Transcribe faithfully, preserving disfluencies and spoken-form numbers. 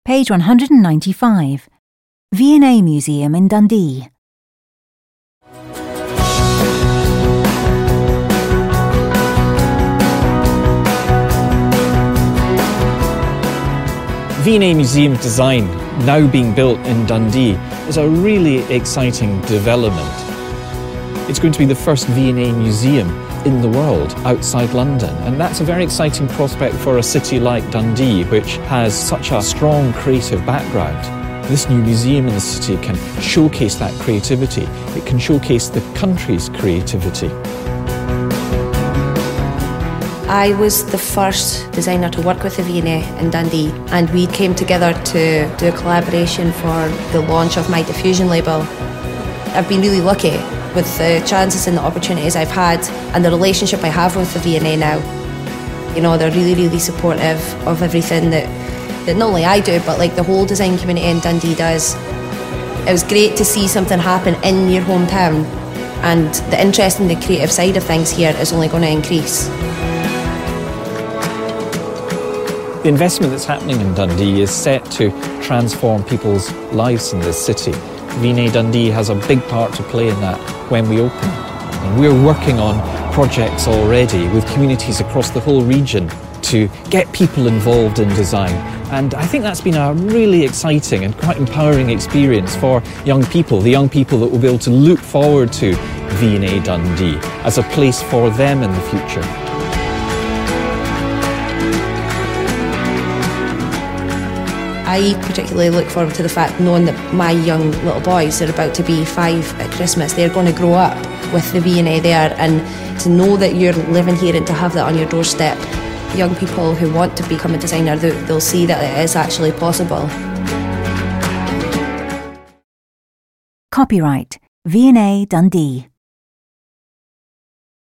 Page one hundred ninety-five. V and A Museum in Dundee. V and A Museum Design, now being built in Dundee, is a really exciting development. It's going to be the first V and A museum in the world outside London, and that's a very exciting prospect for a city like Dundee, which has such a strong creative background. This new museum in the city can showcase that creativity. It can showcase the country's creativity. I was the first designer to work with the V and A in Dundee, and we came together to do a collaboration for the launch of my Diffusion label. I've been really lucky with the chances and the opportunities I've had and the relationship I have with the V and A now. You know, they're really, really supportive of everything that, that not only I do, but like the whole design community in Dundee does. It was great to see something happen in your hometown, and the interest in the creative side of things here is only going to increase. The investment that's happening in Dundee is set to transform people's lives in this city. V and A Dundee has a big part to play in that when we open. And we're working on projects already with communities across the whole region to get people involved in design. And I think that's been a really exciting and quite empowering experience for young people, the young people that will be able to look forward to V and A Dundee as a place for them in the future. I particularly look forward to the fact knowing that my young little boys are about to be five at Christmas. They're going to grow up with the V and A there, and to know that you're living here and to have that on your doorstep. Young people who want to become a designer, they'll see that it is actually possible. Copyright V and A Dundee.